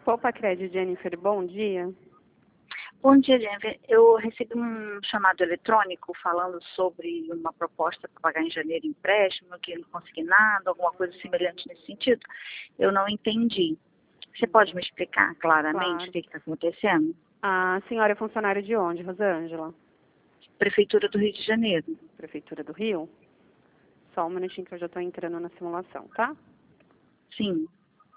Copa Cred, Jennifer, bom dia. Bom dia, Jennifer. Eu recebi um chamado eletrônico falando sobre uma proposta para pagar em janeiro empréstimo, que não consegui nada, alguma coisa semelhante nesse sentido. Eu não entendi. Você pode me explicar claramente Claro. o que está acontecendo? A senhora é funcionária de onde, Rosângela? Prefeitura do Rio de Janeiro. Prefeitura do Rio? Só um minutinho que eu já estou entrando na simulação, tá? Sim.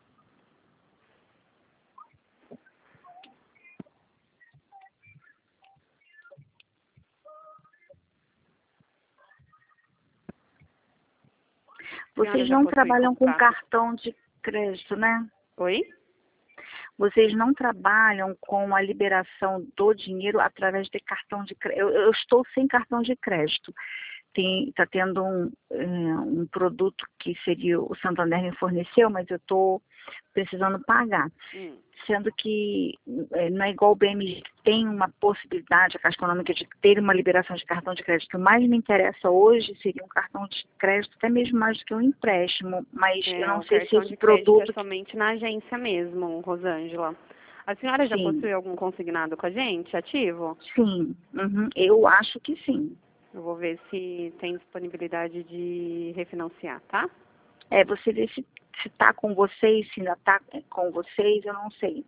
Vocês não trabalham com cartão de crédito, né? Oi? Vocês não trabalham com a liberação do dinheiro através de cartão de crédito. Eu estou sem cartão de crédito. Está tendo um produto que seria o Santander me forneceu, mas eu estou precisando pagar. Sendo que não é igual o BMG, tem uma possibilidade, a Caixa Econômica, de ter uma liberação de cartão de crédito. O que mais me interessa hoje seria um cartão de crédito, até mesmo mais do que um empréstimo, mas eu não sei se esse produto... É somente na agência mesmo, Rosângela. A senhora já possui algum consignado com a gente, ativo? Sim, eu acho que sim. Eu vou ver se tem disponibilidade de refinanciar, tá? Você vê se está com vocês, se ainda está com vocês, eu não sei.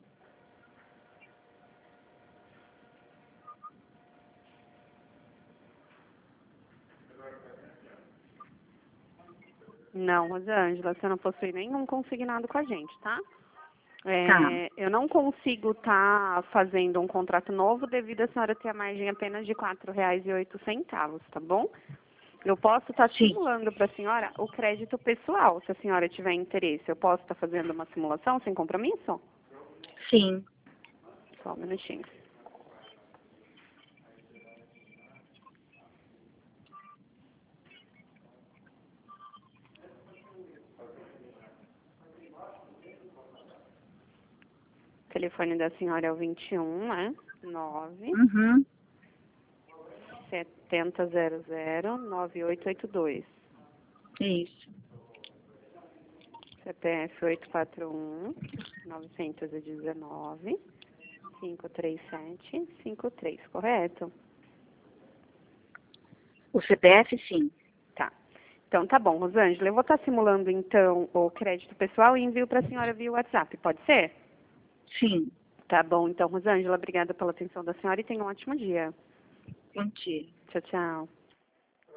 Não, Rosângela, você não possui nenhum consignado com a gente, tá? Eu não consigo estar fazendo um contrato novo devido a senhora ter a margem apenas de R$ 4,08, tá bom? Eu posso estar simulando para a senhora o crédito pessoal, se a senhora tiver interesse. Eu posso estar fazendo uma simulação sem compromisso? Sim. Só um minutinho. O telefone da senhora é o 21, né? 9 7000 9882. Isso. CPF 841 919 537 53, correto? O CPF, sim. Tá. Então, tá bom, Rosângela. Eu vou estar simulando, então, o crédito pessoal e envio para a senhora via WhatsApp. Pode ser? Sim. Tá bom. Então, Rosângela, obrigada pela atenção da senhora e tenha um ótimo dia. Bom dia. Tchau, tchau.